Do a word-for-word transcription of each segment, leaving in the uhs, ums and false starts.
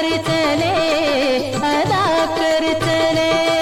चले, अदा कर चले।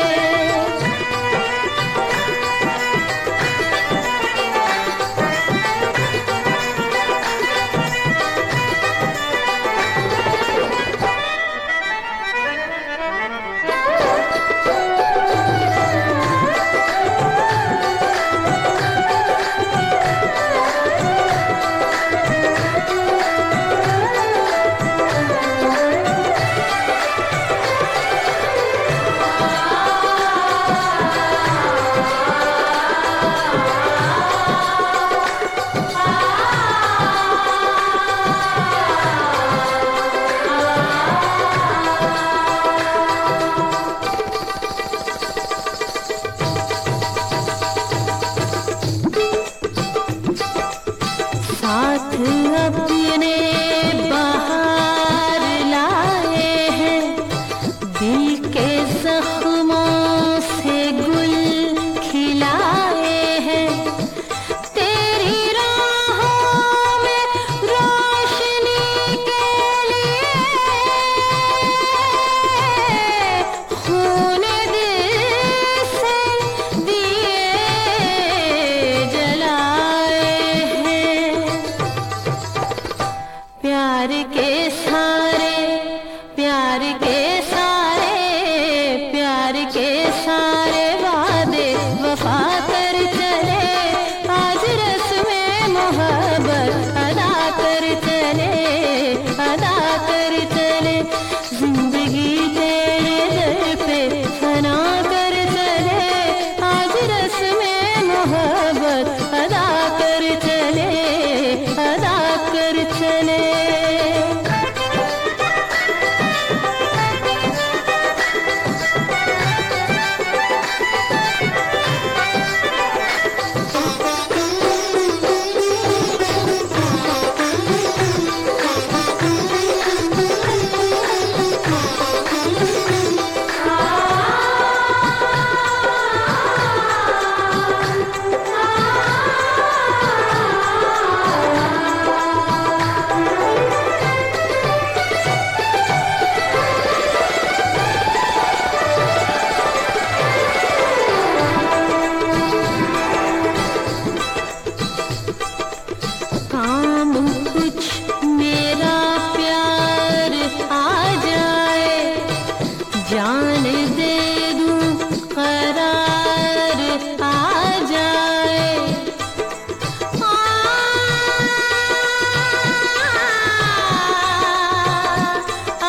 साथ अपने बहार लाए हैं, दिल के जख्मों से गुल खिलाए हैं। तेरी राहों में रोशनी के लिए खून दिल से दिए जलाए हैं। प्यार के सारे, प्यार के सारे, प्यार के सारे वादे वफा कर चले, आज रस्मे मोहब्बत अदा कर चले, अदा कर चले। जिंदगी तेरे दर पे फना कर चले, आज रस्मे मोहब्बत अदा कर चले, अदा कर चले। काम कुछ मेरा प्यार आ जाए, जान दे दूं करार आ जाए। आ, आ,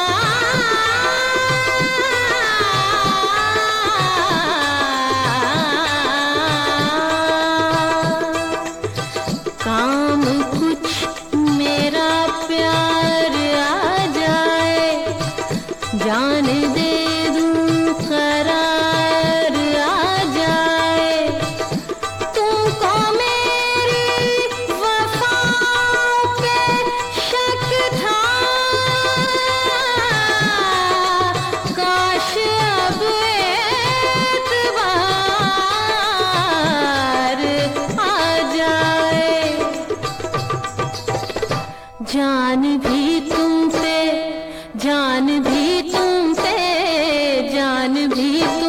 काम कुछ मेरा प्यार आ जाए, जान दे दूं करार आ जाए। तुमको मेरी वफाओं पे शक था, काश अब एतबार आ जाए। जान भी तुम पे, जान भी तुम पे, जान भी तुम